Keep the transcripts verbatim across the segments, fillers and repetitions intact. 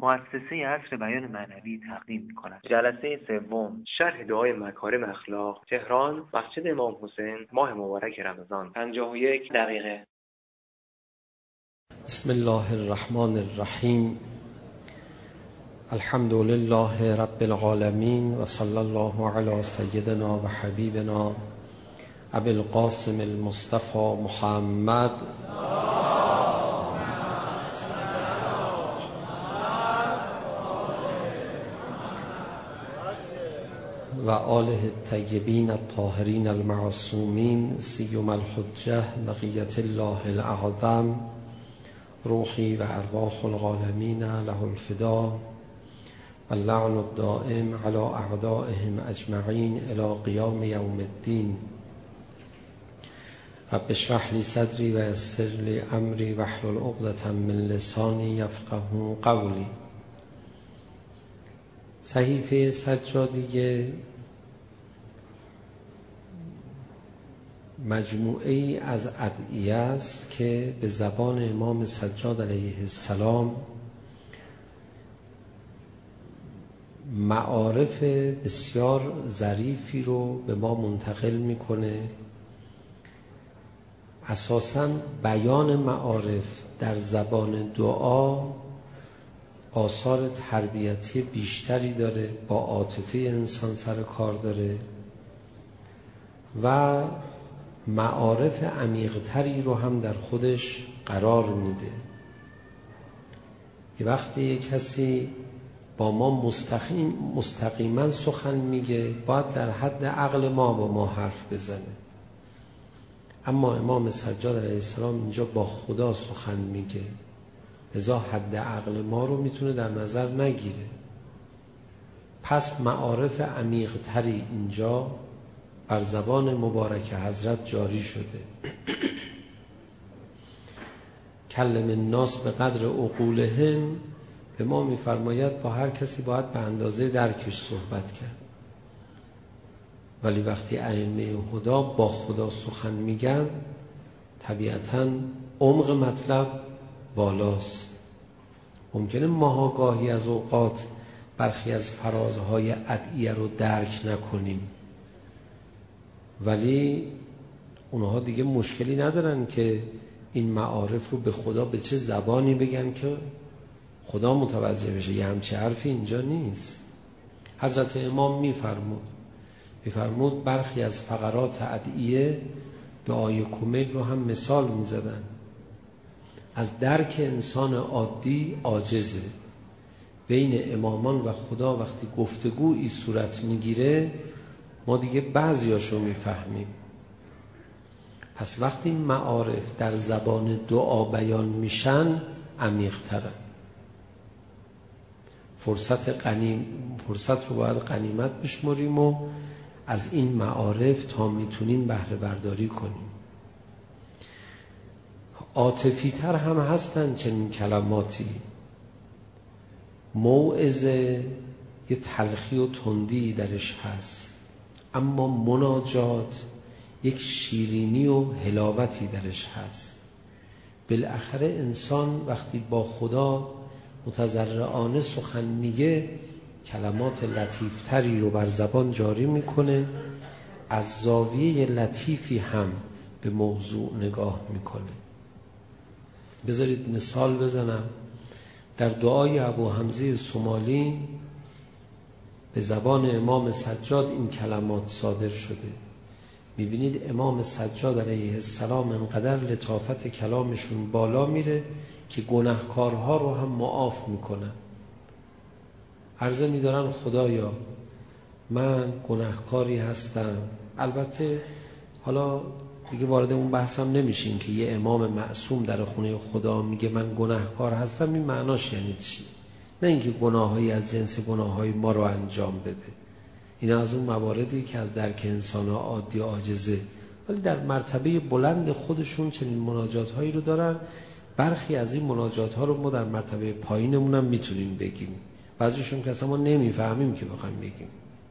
مؤسسه عصر بیان معنوی تقدیم می‌کند. جلسه سوم، شرح دعای مکارم اخلاق، تهران، مسجد امام حسین، ماه مبارک رمضان، پنجاه و یک دقیقه. بسم الله الرحمن الرحیم. الحمد لله رب العالمین و صلی الله علی سیدنا و حبیبنا ابی القاسم المصطفى محمد و آله الطیبین الطاهرین المعصومین سیما الحجة بقیة الله الاعظم روحی و ارواح العالمین له الفدا و اللعن الدائم علی اعدائهم اجمعین الی قیام یوم الدین. رب اشرح لی صدری و یسر لی امری واحلل عقدة من لسانی یفقهوا قولی. صحیفه سجادیه مجموعه ای از ادعیه است که به زبان امام سجاد علیه السلام معارف بسیار ظریفی رو به ما منتقل میکنه. اساساً بیان معارف در زبان دعا آثار تربیتی بیشتری داره، با عاطفه انسان سر کار داره و معارف عمیق‌تری رو هم در خودش قرار میده. یه وقتی کسی با ما مستقیم مستقیما سخن میگه باید در حد عقل ما با ما حرف بزنه، اما امام سجاد علیه السلام اینجا با خدا سخن میگه، لذا حد عقل ما رو میتونه در نظر نگیره. پس معارف عمیق‌تری اینجا بر زبان مبارک حضرت جاری شده. کلم الناس به قدر عقولهم به ما میفرماید با هر کسی باید به اندازه درکش صحبت کرد، ولی وقتی ائمه هدا با خدا سخن میگن طبیعتاً عمق مطلب بالاست. ممکنه ماها گاهی از اوقات برخی از فرازهای ادعیه رو درک نکنیم، ولی اونها دیگه مشکلی ندارن که این معارف رو به خدا به چه زبانی بگن که خدا متوجه بشه. یه همچه حرفی اینجا نیست. حضرت امام میفرمود میفرمود برخی از فقرات ادعیه دعای کمیل رو هم مثال میزدن. از درک انسان عادی عاجزه. بین امامان و خدا وقتی گفتگویی صورت میگیره ما دیگه بعضیاشو میفهمیم. پس وقتی معارف در زبان دعا بیان میشن عمیق‌ترن. فرصت غنیم فرصت رو باید غنیمت بشمریم و از این معارف تا میتونیم بهره برداری کنیم. عاطفی تر هم هستن چنین کلماتی. موعظه یه تلخی و تندی درش هست، اما مناجات یک شیرینی و حلاوتی درش هست. بالاخره انسان وقتی با خدا متضرعانه سخن میگه کلمات لطیفتری رو بر زبان جاری میکنه، از زاویه لطیفی هم به موضوع نگاه میکنه. بذارید مثال بزنم. در دعای ابو حمزه سومالی به زبان امام سجاد این کلمات صادر شده. میبینید امام سجاد علیه السلام انقدر لطافت کلامشون بالا میره که گناهکارها رو هم معاف میکنن. عرضه میدارن خدایا من گناهکاری هستم. البته حالا دیگه وارد اون بحثم نمیشیم که یه امام معصوم در خونه خدا میگه من گناهکار هستم، این معناش یعنی چی؟ نه اینکه گناهایی از جنس گناههای ما رو انجام بده. اینا از اون مواردی که از درک انسان عادی عاجزه، ولی در مرتبه بلند خودشون چنین مناجات هایی رو دارن. برخی از این مناجات ها رو ما در مرتبه پایینمون هم میتونیم بگیم، بعضیشون که اصلا ما نمیفهمیم که بخوایم بگیم.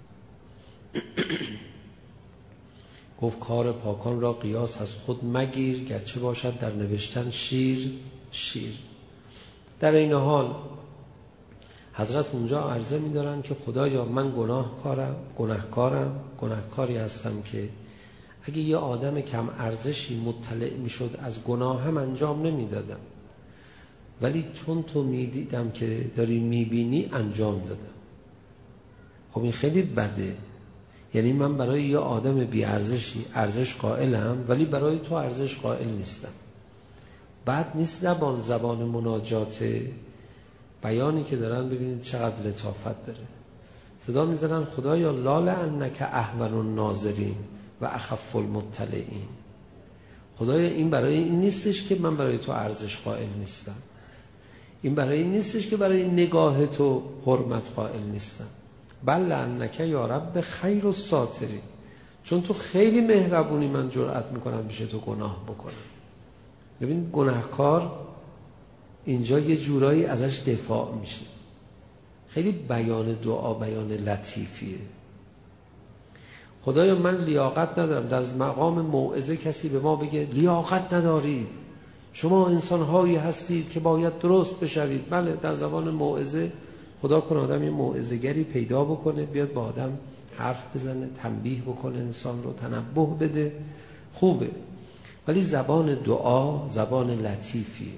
گفت کار پاکان را قیاس از خود مگیر، گرچه باشد در نوشتن شیر شیر. در این حال حضرت اونجا عرضه می‌دارن که خدایا من گناهکارم، گناهکارم، گناهکاری هستم که اگه یه آدم کم ارزشی مطلع میشد از گناهم انجام نمیدادم، ولی چون تو میدیدم که داری میبینی انجام دادم. خب این خیلی بده. یعنی من برای یه آدم بی ارزشی ارزش قائلم، ولی برای تو ارزش قائل نیستم. بعد نیست زبان زبان مناجات بیانی که دارن، ببینید چقدر لطافت داره. صدا میزنن خدایا لا لعنک احون الناظرین و اخف المطلعین. خدایا این برای این نیستش که من برای تو ارزش قائل نیستم، این برای این نیستش که برای نگاه تو حرمت قائل نیستم، بل لعنک یا رب خیر الساترین، چون تو خیلی مهربونی من جرأت میکنم پیش تو گناه بکنم. ببین گناهکار اینجا یه جورایی ازش دفاع میشه. خیلی بیان دعا بیان لطیفیه. خدایا من لیاقت ندارم. در مقام موعظه کسی به ما بگه لیاقت ندارید، شما انسان‌هایی هستید که باید درست بشوید. بله، در زبان موعظه خدا کنه آدم یه موعظه‌گری پیدا بکنه، بیاد با آدم حرف بزنه، تنبیه بکنه، انسان رو تنبه بده، خوبه. ولی زبان دعا زبان لطیفیه.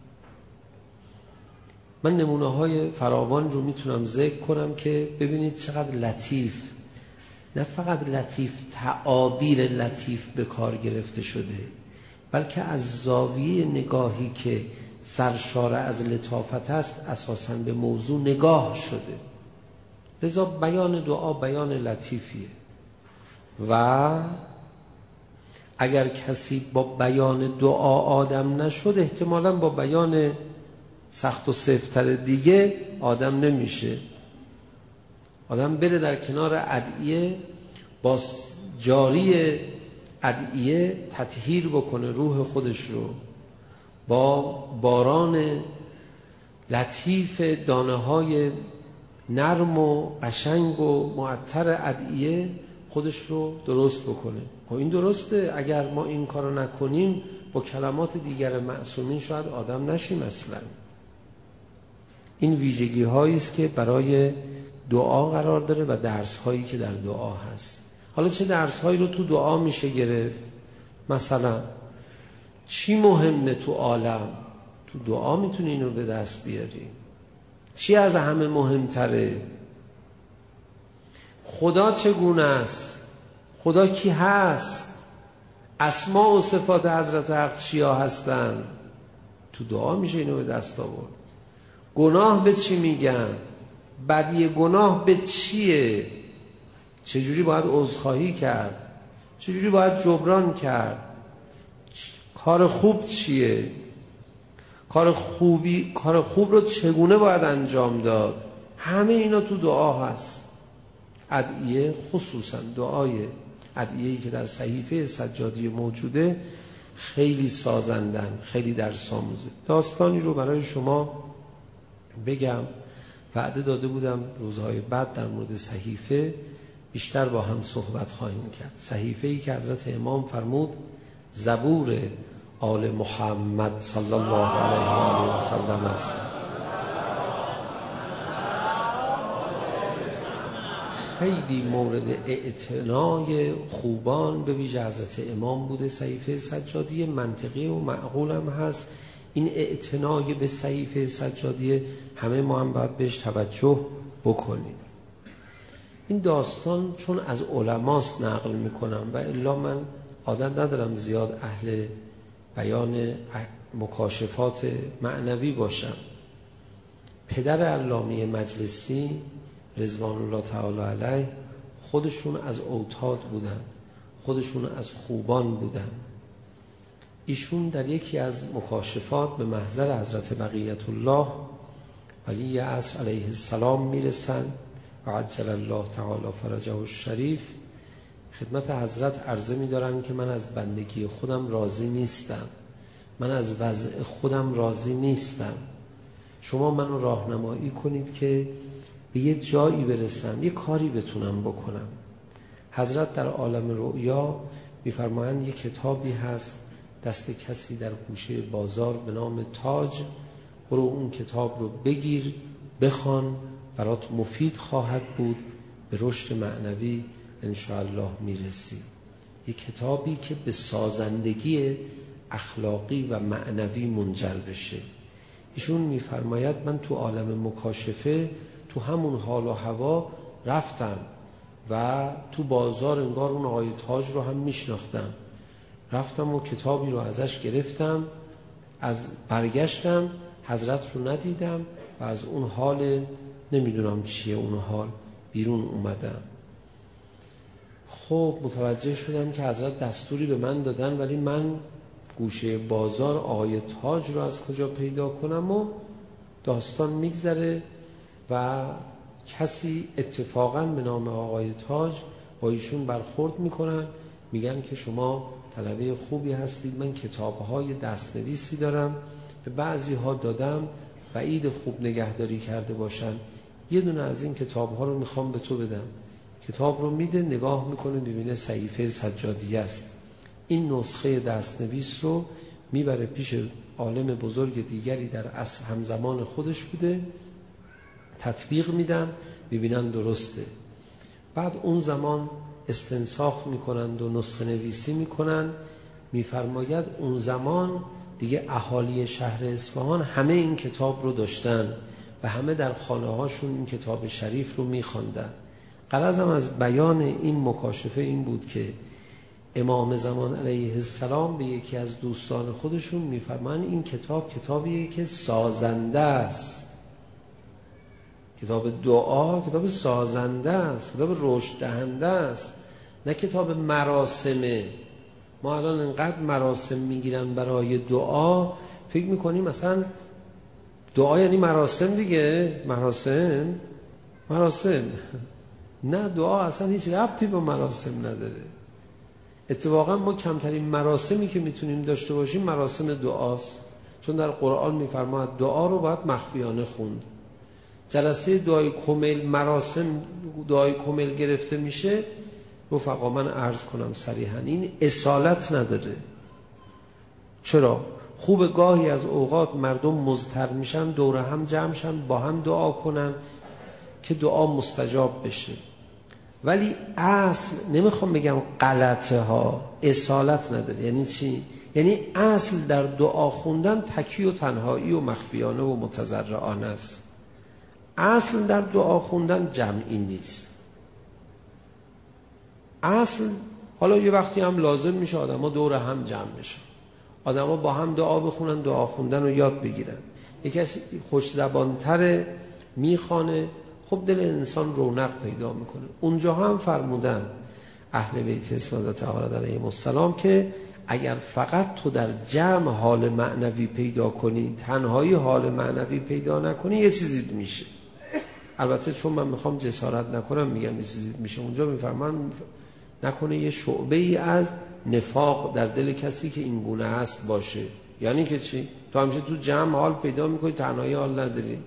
من نمونه‌های فراوان رو میتونم ذکر کنم که ببینید چقدر لطیف، نه فقط لطیف تعابیر لطیف به کار گرفته شده، بلکه از زاویه نگاهی که سرشار از لطافت است اساساً به موضوع نگاه شده. لذا بیان دعا بیان لطیفیه. و اگر کسی با بیان دعا آدم نشد، احتمالاً با بیان سخت و سفت‌تر دیگه آدم نمیشه. آدم بره در کنار ادعیه با جاری ادعیه تطهیر بکنه روح خودش رو، با باران لطیف دانه های نرم و قشنگ و معطر ادعیه خودش رو درست بکنه. خب این درسته. اگر ما این کارو نکنیم با کلمات دیگر معصومین شاید آدم نشیم اصلا. این ویژگی هایی است که برای دعا قرار داره و درس هایی که در دعا هست. حالا چه درس هایی رو تو دعا میشه گرفت؟ مثلا چی مهمه تو عالم؟ تو دعا میتونی اینو به دست بیاری. چی از همه مهمتره؟ خدا چگونه است؟ خدا کی هست؟ اسما و صفات حضرت حق چیا هستن؟ تو دعا میشه اینو به دست آورد. گناه به چی میگن؟ بدی گناه به چیه؟ چجوری باید عذرخواهی کرد؟ چجوری باید جبران کرد؟ کار خوب چیه؟ کار خوبی کار خوب رو چگونه باید انجام داد؟ همه اینا تو دعا هست. ادعیه، خصوصا دعای ادعیه‌ای که در صحیفه سجادی موجوده خیلی سازندن، خیلی درس آموزه. داستانی رو برای شما بگم. وعده داده بودم روزهای بعد در مورد صحیفه بیشتر با هم صحبت خواهیم کرد. صحیفه‌ای که حضرت امام فرمود زبور آل محمد صلی الله علیه و آله و سلم است. خیلی مورد اعتنای خوبان به ویژه حضرت امام بوده. صحیفه سجادی منطقی و معقول هم هست. این اعتنای به صحیفه سجادی همه ما هم باید بهش توجه بکنیم. این داستان چون از علماست نقل میکنم و الا من عادت ندارم زیاد اهل بیان مکاشفات معنوی باشم. پدر علامه مجلسی رضوان الله تعالی علیه خودشون از اوتاد بودن، خودشون از خوبان بودن. ایشون در یکی از مکاشفات به محضر حضرت بقیت الله ولی عصر علیه السلام میرسن و عجل الله تعالی فرجه الشریف. خدمت حضرت عرضه می‌دارن که من از بندگی خودم راضی نیستم، من از وضع خودم راضی نیستم، شما منو راهنمایی کنید که به یه جایی برسم، یه کاری بتونم بکنم. حضرت در عالم رؤیا می‌فرمایند یه کتابی هست دست کسی در گوشه بازار به نام تاج، برو اون کتاب رو بگیر، بخوان برات مفید خواهد بود، به رشد معنوی انشاءالله میرسی. یک کتابی که به سازندگی اخلاقی و معنوی منجر بشه. ایشون میفرماید من تو عالم مکاشفه تو همون حال و هوا رفتم و تو بازار انگار اون آقای تاج رو هم میشناختم، رفتم و کتابی رو ازش گرفتم، از برگشتم حضرت رو ندیدم و از اون حال نمیدونم چیه اون حال بیرون اومدم. خب متوجه شدم که حضرت دستوری به من دادن ولی من گوشه بازار آقای تاج رو از کجا پیدا کنم و داستان میگذره و کسی اتفاقاً به نام آقای تاج با ایشون برخورد میکنن، میگن که شما طلبه خوبی هستید، من کتابهای دستنویسی دارم به بعضی ها دادم بعید خوب نگهداری کرده باشن، یه دونه از این کتابها رو میخوام به تو بدم. کتاب رو میده، نگاه میکنه، میبینه صحیفه سجادیه است. این نسخه دستنویس رو میبره پیش عالم بزرگ دیگری در عصر همزمان خودش بوده، تطبیق میدن، میبینن درسته. بعد اون زمان استنساخ میکنند و نسخه نویسی میکنن. میفرماید اون زمان دیگه اهالی شهر اصفهان همه این کتاب رو داشتن و همه در خانه هاشون این کتاب شریف رو میخواندن. غرضم از بیان این مکاشفه این بود که امام زمان علیه السلام به یکی از دوستان خودشون میفرمان این کتاب کتابیه که سازنده است، کتاب دعا کتاب سازنده است، کتاب رشد دهنده است، نه کتاب مراسمه. ما الان انقدر مراسم میگیرن برای دعا، فکر میکنیم مثلا دعا یعنی مراسم دیگه، مراسم مراسم نه، دعا اصلا هیچ ربطی با مراسم نداره. اتفاقا ما کمترین مراسمی که میتونیم داشته باشیم مراسم دعاست، چون در قرآن میفرماید دعا رو باید مخفیانه خوند. جلسه دعای کمیل، مراسم دعای کمیل گرفته میشه، رفقا من عرض کنم صریحا این اصالت نداره. چرا؟ خوب گاهی از اوقات مردم مضطر میشن دور هم جمع شن با هم دعا کنن که دعا مستجاب بشه، ولی اصل نمیخوام بگم غلطه ها، اصالت نداره. یعنی چی؟ یعنی اصل در دعا خوندن تکی و تنهایی و مخفیانه و متضرعانه است. اصل در دعا خوندن جمعی نیست. اصل حالا یه وقتی هم لازم میشه آدم ها دور هم جمع بشن، آدم ها با هم دعا بخونن، دعا خوندن رو یاد بگیرن. یکی از خوش زبانتر میخوانه، خب دل انسان رونق پیدا میکنه. اونجا هم فرمودن اهل بیت اسماعیل تعالی علیهم السلام که اگر فقط تو در جمع حال معنوی پیدا کنی، تنهایی حال معنوی پیدا نکنی، یه چیزی میشه. البته چون من میخوام جسارت نکنم میگم یه چیزی میشه. اونجا میفرمان نکنه یه شعبه ای از نفاق در دل کسی که این گونه هست باشه. یعنی که چی؟ تو همیشه تو جمع حال پیدا میکنی، تنهایی حال نداری.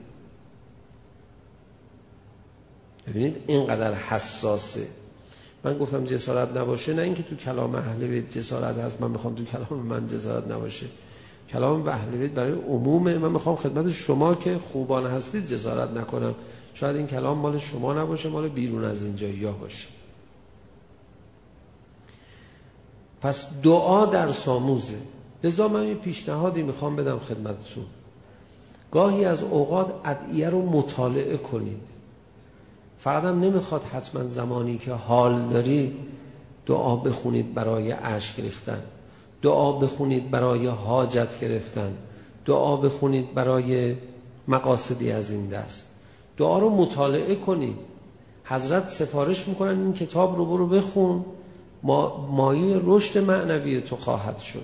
ببینید اینقدر حساسه. من گفتم جسارت نباشه، نه اینکه تو کلام اهل بیت جسارت هست من میخوام تو کلام من جسارت نباشه. کلام اهل بیت برای عمومه. من میخوام خدمت شما که خوبان هستید جسارت نکنم. شاید این کلام مال شما نباشه، مال بیرون از این جاییا باشه. پس دعا در ساموزه. لذا من یه پیشنهادی میخوام بدم خدمتتون. گاهی از اوقات ادعیه رو مطالعه کنید. فقط هم نمیخواد حتما زمانی که حال دارید دعا بخونید برای اشک ریختن، دعا بخونید برای حاجت گرفتن، دعا بخونید برای مقاصدی از این دست. دعا رو مطالعه کنید. حضرت سفارش میکنن این کتاب رو برو بخون، ما مایه رشد معنوی تو خواهد شد.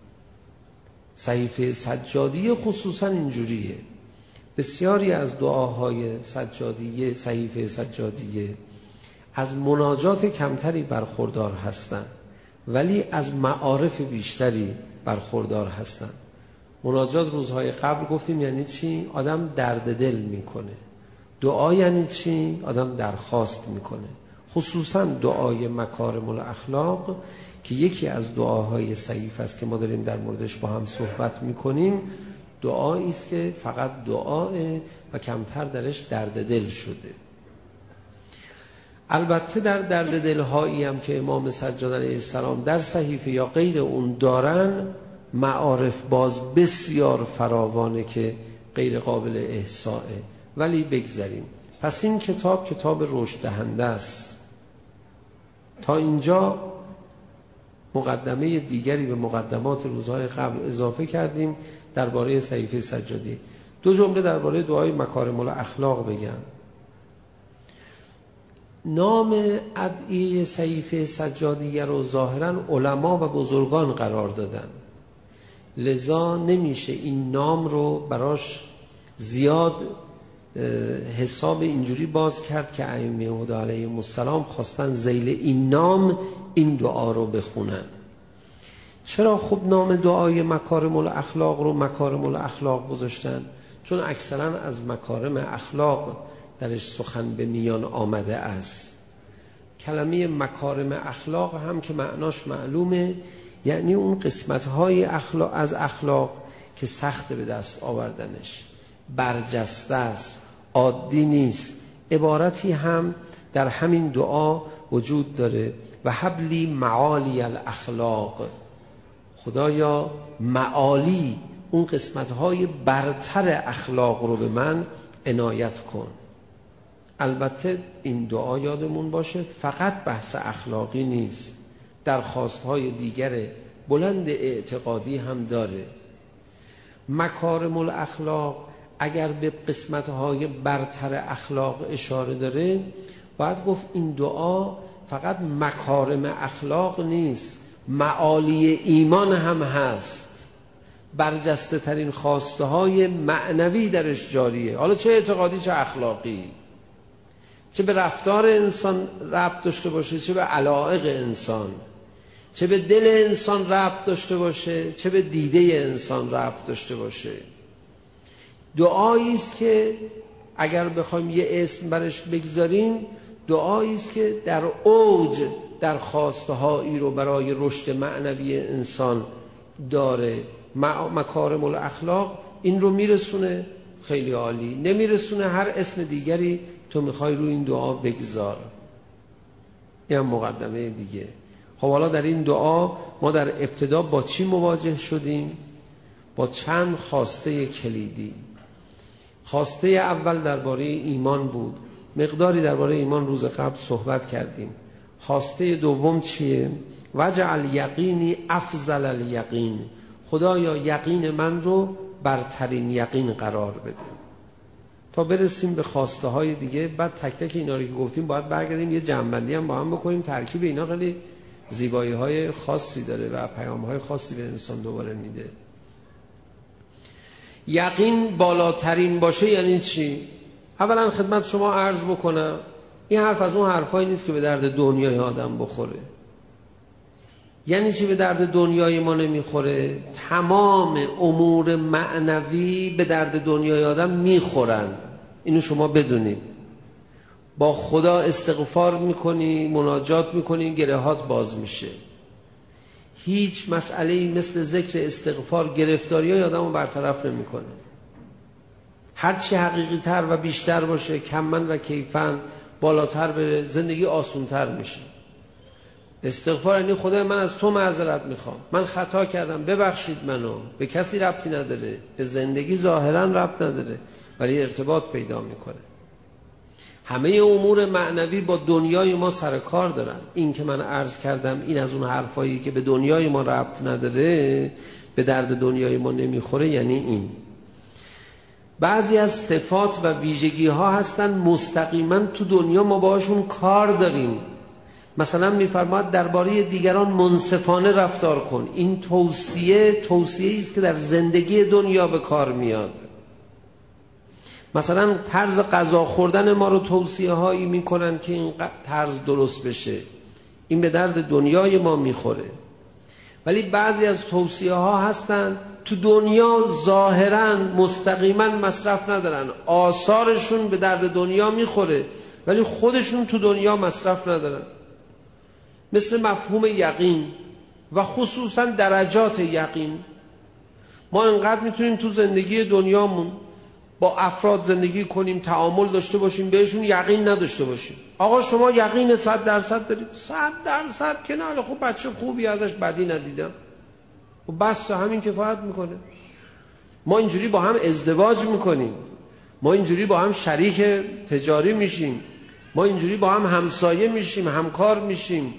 صحیفه سجادیه خصوصا اینجوریه. بسیاری از دعاهای سجادیه، صحیفه سجادیه، از مناجات کمتری برخوردار هستند ولی از معارف بیشتری برخوردار هستند. مناجات روزهای قبل گفتیم یعنی چی؟ آدم درد دل میکنه. دعا یعنی چی؟ آدم درخواست میکنه. خصوصا دعای مکارم الاخلاق که یکی از دعاهای صحیفه است که ما داریم در موردش با هم صحبت میکنیم، دعایی است که فقط دعاه و کمتر درش درد دل شده. البته در درد دلهایی هم که امام سجاد علیه السلام در صحیفه یا غیر اون دارن، معارف باز بسیار فراوانه که غیر قابل احصائه، ولی بگذاریم. پس این کتاب کتاب رشد دهنده است. تا اینجا مقدمه دیگری به مقدمات روزهای قبل اضافه کردیم درباره صحیفه سجادی. دو جمله درباره دعای مکارم الاخلاق بگم. نام ادعیه صحیفه سجادیه رو ظاهراً علما و بزرگان قرار دادن، لذا نمیشه این نام رو براش زیاد حساب اینجوری باز کرد که ائمه هدی علیهم السلام خواستن ذیل این نام این دعا رو بخونن. چرا خب نام دعای مکارم الاخلاق رو مکارم الاخلاق گذاشتن؟ چون اکثرا از مکارم اخلاق درش سخن به میان آمده است. کلمه مکارم اخلاق هم که معناش معلومه، یعنی اون قسمت‌های اخلاق از اخلاق که سخت به دست آوردنش، برجسته است، عادی نیست. عبارتی هم در همین دعا وجود داره: و حبلی معالی الاخلاق، خدایا معالی اون قسمت‌های برتر اخلاق رو به من عنایت کن. البته این دعا یادمون باشه فقط بحث اخلاقی نیست، درخواست‌های دیگر بلند اعتقادی هم داره. مکارم الاخلاق اگر به قسمت‌های برتر اخلاق اشاره داره، باید گفت این دعا فقط مکارم اخلاق نیست، معالی ایمان هم هست. برجسته ترین خواسته های معنوی درش جاریه، حالا چه اعتقادی چه اخلاقی، چه به رفتار انسان ربط داشته باشه، چه به علایق انسان، چه به دل انسان ربط داشته باشه، چه به دیده انسان ربط داشته باشه. دعایی است که اگر بخوایم یه اسم برش بگذاریم، دعایی است که در اوج در خواسته هایی رو برای رشد معنوی انسان داره. مکارم الاخلاق این رو میرسونه، خیلی عالی. نمیرسونه، هر اسم دیگری تو میخوای روی این دعا بگذار. این هم مقدمه دیگه. خب حالا در این دعا ما در ابتدا با چی مواجه شدیم؟ با چند خواسته کلیدی. خواسته اول درباره ایمان بود، مقداری درباره ایمان روز قبل صحبت کردیم. خواسته دوم چیه؟ وجعل یقینی افضل الیقین، خدایا یقین من رو برترین یقین قرار بده. تا برسیم به خواسته های دیگه، بعد تک تک اینا رو که گفتیم باید برگردیم یه جمع‌بندی هم با هم بکنیم. ترکیب اینا خیلی زیبایی های خاصی داره و پیام های خاصی به انسان دوباره میده. یقین بالاترین باشه یعنی چی؟ اولا خدمت شما عرض بکنم این حرف از اون حرفایی نیست که به درد دنیای آدم بخوره. یعنی چی به درد دنیای ما نمیخوره؟ تمام امور معنوی به درد دنیای آدم میخورن، اینو شما بدونید. با خدا استغفار میکنی، مناجات میکنی، گرهات باز میشه. هیچ مسئله‌ای مثل ذکر استغفار گرفتاریای آدمو برطرف نمیکنه. هرچی حقیقی تر و بیشتر باشه، کمن و کیفن بالاتر بره، زندگی آسونتر میشه. استغفار یعنی خدای من از تو معذرت میخوام، من خطا کردم ببخشید منو. به کسی ربطی نداره، به زندگی ظاهرا ربط نداره ولی ارتباط پیدا میکنه. همه امور معنوی با دنیای ما سر کار دارن. این که من عرض کردم این از اون حرفایی که به دنیای ما ربط نداره، به درد دنیای ما نمیخوره، یعنی این. بعضی از صفات و ویژگی ها هستن مستقیما تو دنیا ما باشون کار داریم. مثلا میفرماد درباره دیگران منصفانه رفتار کن. این توصیه توصیه‌ای است که در زندگی دنیا به کار میاد. مثلا طرز غذا خوردن ما رو توصیه هایی میکنن که این طرز درست بشه، این به درد دنیای ما میخوره. ولی بعضی از توصیه ها هستن تو دنیا ظاهرا مستقیما مصرف ندارن، آثارشون به درد دنیا میخوره ولی خودشون تو دنیا مصرف ندارن. مثل مفهوم یقین و خصوصا درجات یقین. ما انقدر میتونیم تو زندگی دنیامون با افراد زندگی کنیم، تعامل داشته باشیم، بهشون یقین نداشته باشیم. آقا شما یقین صد درصد دارید؟ صد درصد که نه. خب بچه خوبی ازش بدی ندیدم، خب بس همین کفایت میکنه. ما اینجوری با هم ازدواج میکنیم، ما اینجوری با هم شریک تجاری میشیم، ما اینجوری با هم همسایه میشیم، همکار میشیم،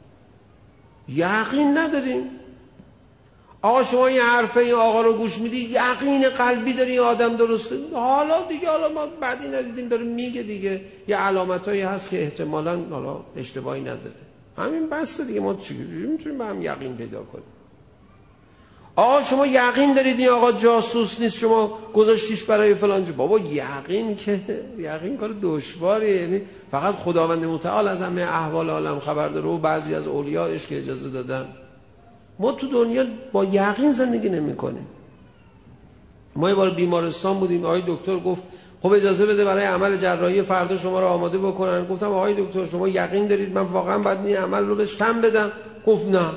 یقین نداریم. آقا شما این حرفه این آقا رو گوش میدی، یقین قلبی داری این آدم درسته، حالا دیگه حالا ما بدی ندیدیم، داره میگه دیگه یه علامتایی هست که احتمالاً حالا اشتباهی نداره، همین بسته دیگه. ما چجوری میتونیم به هم یقین پیدا کنیم؟ آقا شما یقین دارید این آقا جاسوس نیست، شما گذاشتیش برای فلان جا. بابا یقین که یقین کار دشواریه، یعنی فقط خداوند متعال از همه احوال عالم خبر داره و بعضی از اولیاءش که اجازه دادن. ما تو دنیا با یقین زندگی نمی کنیم. ما یه بار بیمارستان بودیم، آقای دکتر گفت خب اجازه بده برای عمل جراحی فردا شما رو آماده بکنن. گفتم آقای دکتر شما یقین دارید من واقعا باید این عمل رو بهش تن بدم؟ گفت نه.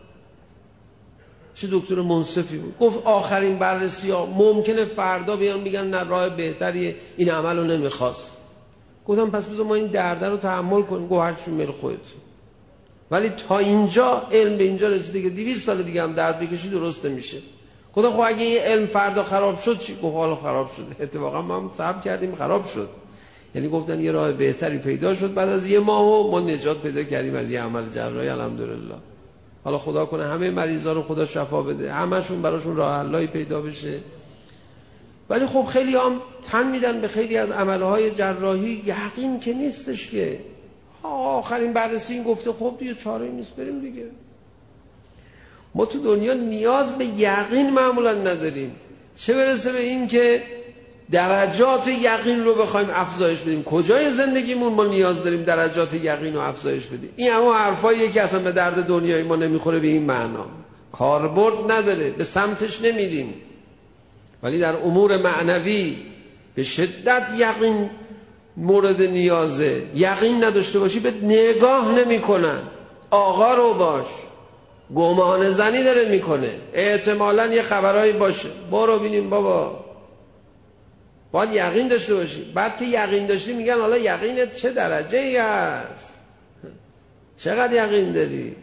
چه دکتر منصفی بود. گفت آخرین بررسی ها ممکنه فردا بیان میگن نه راه بهتریه، این عمل رو نمیخواست. گفتم پس بذار ما این درد رو تحمل کنیم. گفت هرچون میل خودت. ولی تا اینجا علم به اینجا رسیده که دویست سال دیگه هم درد بکشی درست نمیشه. گفتم خب اگه این علم فردا خراب شد چی؟ گفت حالا خراب شد. اتفاقا ما هم صبر کردیم خراب شد. یعنی گفتن یه راه بهتری پیدا شد بعد از یه ماه و ما نجات پیدا کردیم از این عمل جراحی الحمدلله. حالا خدا کنه همه مریضا رو خدا شفا بده، همشون براشون راه حلایی پیدا بشه. ولی خب خیلی هم تن میدن به خیلی از عملهای جراحی، یقین که نیستش که آخرین بررسی این گفته خب دیگه چاره نیست بریم دیگه. ما تو دنیا نیاز به یقین معمولا نداریم، چه برسه به این که درجات یقین رو بخوایم افزایش بدیم. کجای زندگیمون ما نیاز داریم درجات یقین رو افزایش بدیم؟ این همون حرفاییه که اصلا به درد دنیای ما نمیخوره، به این معنا کاربرد نداره، به سمتش نمیریم. ولی در امور معنوی به شدت یقین مورد نیازه. یقین نداشته باشی به نگاه نمیکنن. آقا رو باش، گمان زنی داره میکنه، احتمالاً یه خبرایی باشه، برو ببینیم بابا. باید یقین داشته باشی. بعد که یقین داشتی میگن حالا یقینت چه درجه‌ای هست، چقدر یقین داری.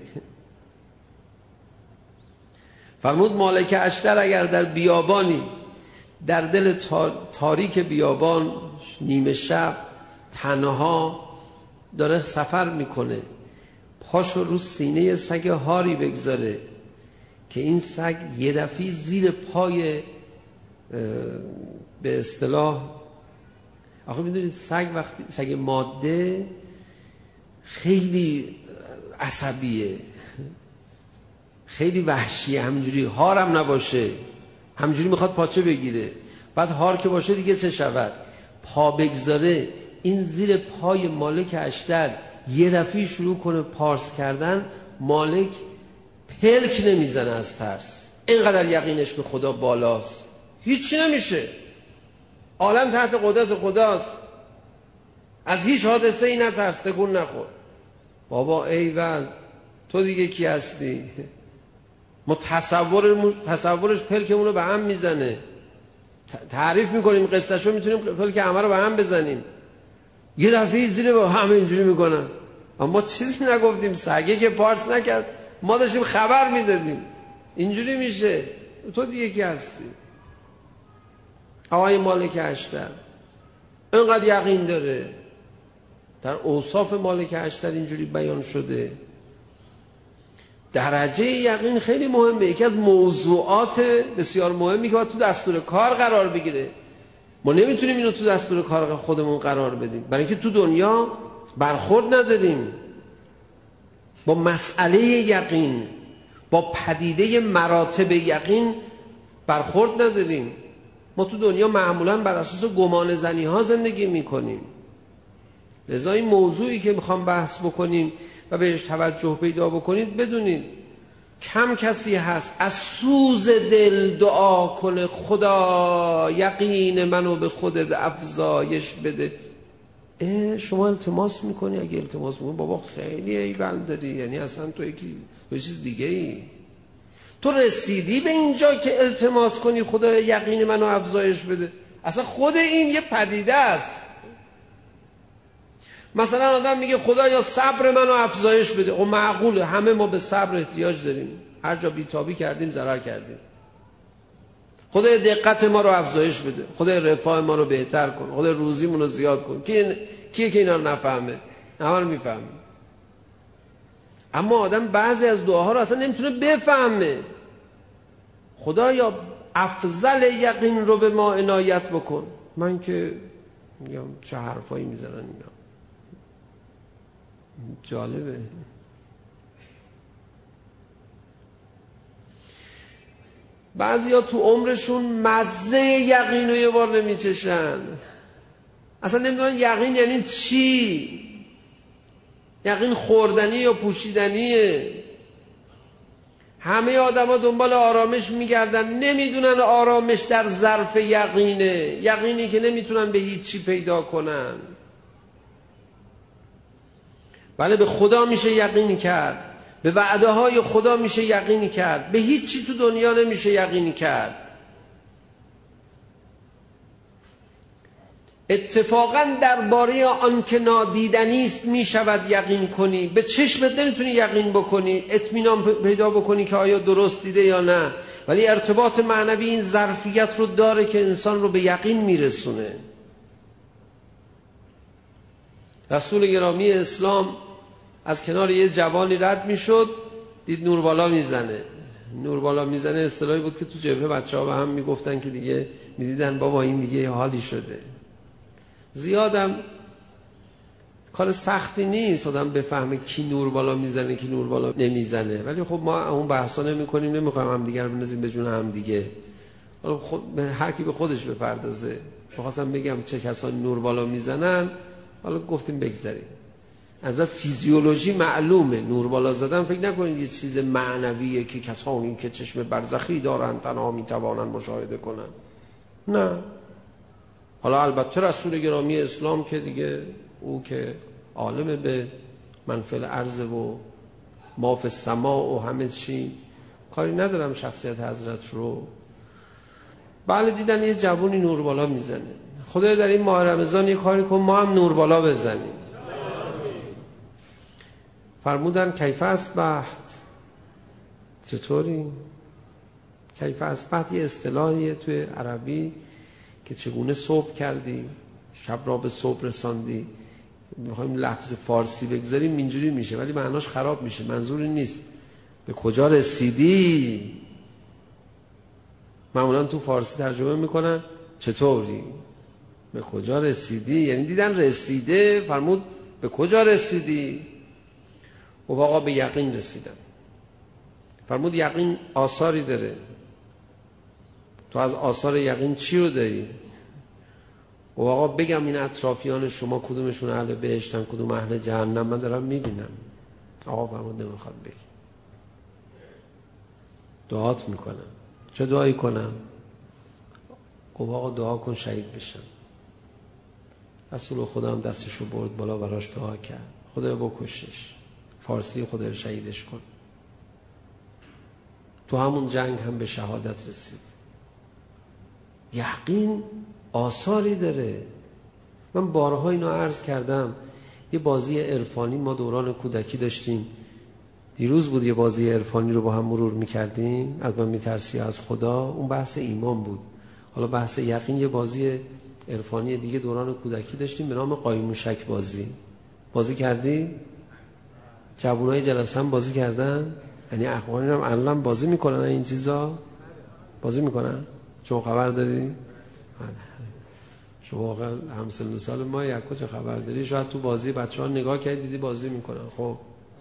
فرمود مالک اشتر اگر در بیابانی، در دل تاریک بیابان نیمه شب تنها داره سفر میکنه، پاشو رو سینه سگ هاری بگذاره که این سگ یه دفعه زیر پای به اصطلاح، آخه میدونید سگ وقتی سگ ماده خیلی عصبیه، خیلی وحشیه، همینجوری هارم نباشه همینجوری میخواد پاچه بگیره. بعد هار که باشه دیگه چه شود؟ پا بگذاره، این زیر پای مالک اشتر یه دفعه شروع کنه پارس کردن، مالک پلک نمیزنه از ترس، اینقدر یقینش به خدا بالاست، هیچی نمیشه، عالم تحت قدرت خداست، از هیچ حادثه ای نترس، تکون نخور. بابا ایول تو دیگه کی هستی؟ ما تصور تصورش پلکمون رو به هم میزنه، تعریف میکنیم قصهشو، میتونیم پلک همه رو به هم بزنیم، یه دفعه زیر با همه اینجوری میکنن. اما چیزی نگفتیم، سگه که پارس نکرد، ما داشتیم خبر میدادیم اینجوری میشه. تو دیگه کی هستی؟ آقای مالک اشتر اینقدر یقین داره، در اوصاف مالک اشتر اینجوری بیان شده. درجه یقین خیلی مهمه، یکی از موضوعات بسیار مهمی که باید تو دستور کار قرار بگیره. ما نمیتونیم اینو تو دستور کار خودمون قرار بدیم، برای اینکه تو دنیا برخورد نداریم با مسئله یقین، با پدیده مراتب یقین برخورد نداریم. ما تو دنیا معمولاً بر اساس گمان زنی ها زندگی میکنیم. لذا این موضوعی که میخوام بحث بکنیم و بهش توجه پیدا بکنید، بدونید کم کسی هست از سوز دل دعا کنه خدا یقین منو به خودت افزایش بده. شما التماس میکنی، اگه التماس میکنی بابا خیلی ایول داری، یعنی اصلا تو یکی یه چیز دیگه ای. تو رسیدی به اینجا که التماس کنی خدا یقین منو افزایش بده؟ اصلا خود این یه پدیده است. مثلا آدم میگه خدایا صبر منو افزایش بده. او معقوله، همه ما به صبر احتیاج داریم، هر جا بیتابی کردیم ضرر کردیم. خدای دقت ما رو افزایش بده، خدای رفاه ما رو بهتر کن، خدای روزیمون رو زیاد کن. کیه کی که اینا رو نفهمه؟ همه رو میفهمه. اما آدم بعضی از دعاها رو اصلا نمیتونه بفهمه. خدایا افضل یقین رو به ما عنایت بکن. من که میگم چه حرفایی میزنن اینا، جالبه. بعضیا تو عمرشون مزه یقین رو یه بار نمیچشن، اصلا نمیدونن یقین یعنی چی. یقین خوردنی یا پوشیدنیه. همه آدم ها دنبال آرامش میگردن، نمیدونن آرامش در ظرف یقینه. یقینی که نمیتونن به هیچ چی پیدا کنن. بله، به خدا میشه یقین کرد، به وعده های خدا میشه یقین کرد، به هیچ چی تو دنیا نمیشه یقین کرد. اتفاقا درباره آن که نادیدنی است میشود یقین کنی. به چشمت نمیتونی یقین بکنی، اطمینان پیدا بکنی که آیا درست دیده یا نه، ولی ارتباط معنوی این ظرفیت رو داره که انسان رو به یقین میرسونه. رسول گرامی اسلام از کنار یه جوانی رد میشد، دید نور بالا میزنه. نور بالا میزنه اصطلاحی بود که تو جبهه بچه‌ها به هم میگفتن که دیگه میدیدن بابا این دیگه یه حالی شده. زیادم کار سختی نیست آدم بفهمه کی نور بالا میزنه کی نور بالا نمیزنه، ولی خب ما اون بحثا نمی‌کنیم، نمی‌خوایم هم دیگه رو بندازیم به جون هم دیگه. حالا خود هر کی به خودش بپردازه. می‌خواستم بگم چه کسانی نور بالا میزنن، حالا گفتیم بگذاریم. از فیزیولوژی معلومه نور بالا زدن فکر نکنید یه چیز معنویه که کسانی که چشم برزخی دارن تنها میتوانن مشاهده کنن. نه. حالا البته رسول گرامی اسلام که دیگه او که عالم به منفعل ارض و ما فی السماء و همه چی، کاری ندارم شخصیت حضرت رو. بله دیدن یه جوونی نور بالا میزنه. خدای در این ماه رمضان یه کاری کن ما هم نور بالا بزنیم. فرمودن کیف اصبحت، چطوری؟ کیف اصبحت یه اصطلاحیه توی عربی که چگونه صبح کردی، شب را به صبح رساندی. میخوایم لفظ فارسی بگذاریم اینجوری میشه ولی معناش خراب میشه. منظوری نیست به کجا رسیدی. معمولا تو فارسی ترجمه میکنن چطوری، به کجا رسیدی، یعنی دیدن رسیده. فرمود به کجا رسیدی؟ و واقعا به یقین رسیدم. فرمود یقین آثاری داره. تو از آثار یقین چی رو داری؟ و واقعا بگم این اطرافیان شما کدومشون اهل بهشتن کدوم اهل جهنم، من دارم میبینم. آقا فرمود نمیخواد بگی. دعات میکنم. چه دعایی کنم؟ و واقعا دعا کن شهید بشم. رسول خدا هم دستشو برد بالا براش دعا کرد. خدایا بکشش. فارسی خدایا شهیدش کن. تو همون جنگ هم به شهادت رسید. یقین آثاری داره. من بارها اینو عرض کردم. یه بازی عرفانی ما دوران کودکی داشتیم. دیروز بود یه بازی عرفانی رو با هم مرور میکردیم. از من میترسی از خدا. اون بحث ایمان بود. حالا بحث یقین یه بازی عرفانی دیگه دوران کودکی داشتیم به نام قایموشک بازی. بازی کردی؟ جوانای جلسه هم بازی کردن؟ یعنی اخوانی هم الان بازی میکنن این چیزا؟ بازی میکنن؟ شما خبر داری؟ شما واقعا همسن و سال ما یک کجا خبر داری؟ شاید تو بازی بچه ها نگاه کردی دیدی بازی میکنن. خب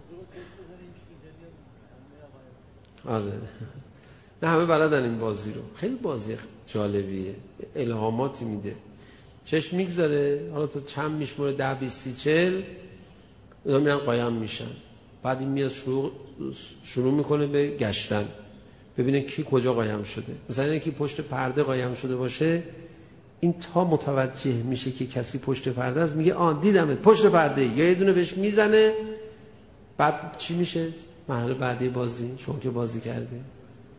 آره نه همه بلدن این بازی رو. خیلی بازی جالبیه، الهاماتی میده. چشم میگذاره حالا تو چند میشموره ده بیست سی چل اونا میرن قایم میشن. بعد این میاد شروع, شروع میکنه به گشتن ببینه کی کجا قایم شده. مثلا یکی پشت پرده قایم شده باشه، این تا متوجه میشه که کسی پشت پرده است میگه آن دیدمت پشت پرده، یا یه دونه بهش میزنه. بعد چی میشه؟ مرحله بعدی بازی شما که بازی کردی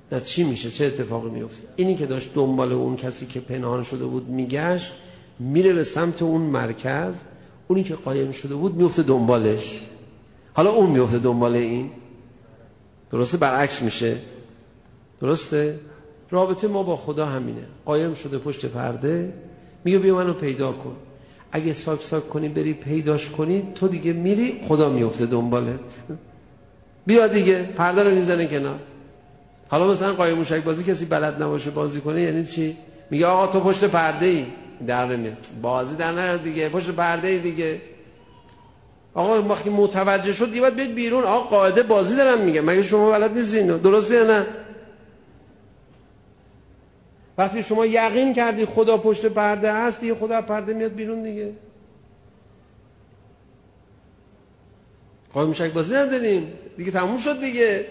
نه چی میشه؟ چه اتفاقی میفته؟ اینی که داشت دنبال اون کسی که پنهان شده بود میگشت، میره به سمت اون مرکز، اونی که قایم شده بود میفته دنبالش. حالا اون میفته دنبال این. درسته؟ برعکس میشه. درسته؟ رابطه ما با خدا همینه. قایم شده پشت پرده، میگه بیا منو پیدا کن. اگه ساک ساک کنی بری پیداش کنی، تو دیگه میری، خدا میفته دنبالت. بیا دیگه، پرده رو میزنه کنار. حالا مثلا قایم موشک بازی کسی بلد نباشه بازی کنه، یعنی چی؟ میگه آقا تو پشت پرده ای، در نمیاد. بازی در نمیاد دیگه، پشت پرده ای دیگه. آقا وقتی متوجه شد دیگه باید بیاد بیرون. آقا قاعده بازی دارم میگه، مگه شما بلد نیستین؟ درسته یا نه؟ وقتی شما یقین کردی خدا پشت پرده هست، دیگه خدا پرده میاد بیرون دیگه. قایم موشک بازی نداریم دیگه، تموم شد دیگه.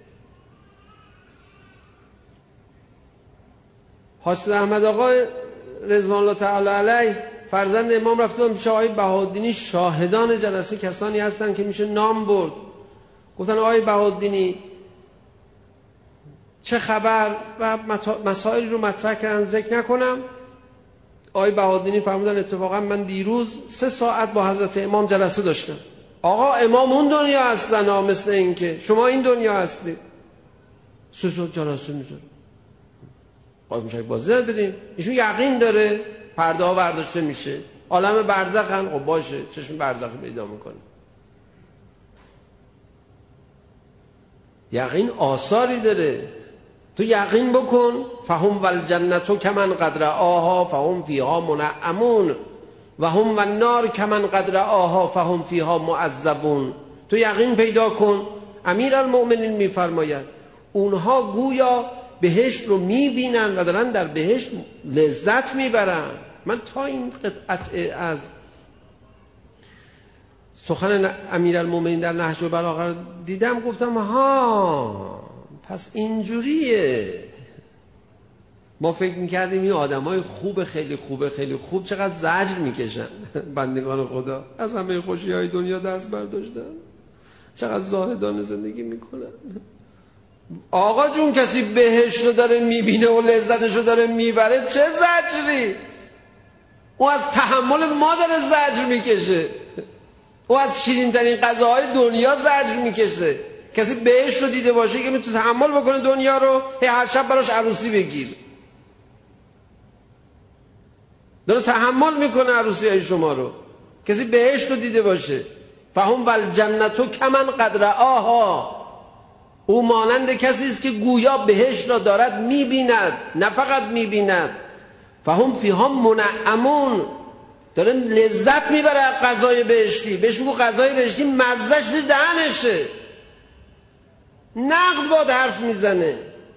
حاج احمد آقا رضوان الله تعالی علیه فرزند امام رفتن پیش آقای بهاءالدینی. شاهدان جلسه کسانی هستن که میشه نام برد. گفتن آقای بهاءالدینی چه خبر و مسائلی رو مطرح کردن، ذکر نکنم. آقای بهاءالدینی فرمودن اتفاقا من دیروز سه ساعت با حضرت امام جلسه داشتم. آقا امام اون دنیا هستن، مثل این که شما این دنیا هستید. سه ساعت جلسه میذارن. قایم موشک بازی نداریم. ایشون یقین داره پرده ها برداشته میشه. عالم برزخن، خب باشه، چشم برزخ پیدا میکنه. یقین آثاری داره. تو یقین بکن. فهم والجنتو کمن قد رآها فهم فیها منعمون و هم والنار کمن قد رآها فهم فیها معذبون. تو یقین پیدا کن. امیرالمؤمنین میفرماید اونها گویا بهشت رو میبینن و دارن در بهشت لذت میبرن. من تا این قطعه از سخن امیرالمؤمنین در نهج البلاغه دیدم، گفتم ها پس اینجوریه. ما فکر میکردیم این آدمای خوب خیلی خوبه خیلی خوب چقدر زجر میکشن بندگان خدا، از همه خوشی های دنیا دست برداشتن، چقدر زاهدانه زندگی میکنن. آقا جون کسی بهشت رو داره میبینه و لذتش رو داره میبره، چه زجری؟ او از تحمل ما داره زجر میکشه. او از شیرین ترین غذاهای دنیا زجر میکشه. کسی بهشت رو دیده باشه که میتونه تحمل بکنه دنیا رو، هر شب براش عروسی بگیر. داره تحمل میکنه عروسی های شما رو. کسی بهشت رو دیده باشه. فهم والجنتو کمن قد رآها. او مانند کسی است که گویا بهشت را دارد میبیند، نه فقط میبیند. فهم فیها منعمون. داره لذت میبره از غذای بهشتی. بهش میگو غذای بهشتی مزهش زیر دهنشه، نقد باد حرف میزنه.